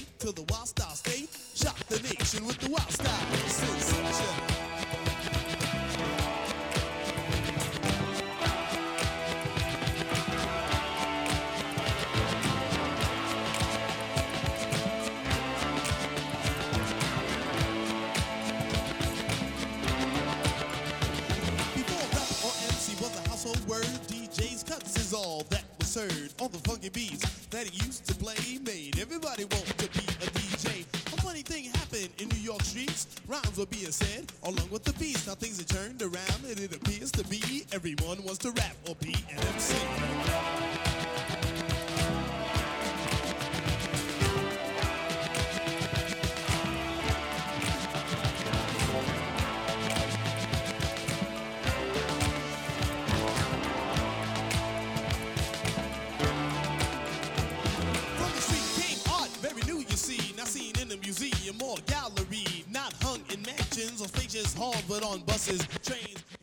to the wild style state. Shock the nation with the wild style sensation. Word DJ's cuts is all that was heard on the funky beats that he used to play. Made everybody want to be a DJ. A funny thing happened in New York streets. Rhymes were being said along with the beats. Now things have turned around and it appears to be everyone wants to rap or be an MC. Not seen in a museum or gallery, not hung in mansions or spacious halls, but on buses, trains,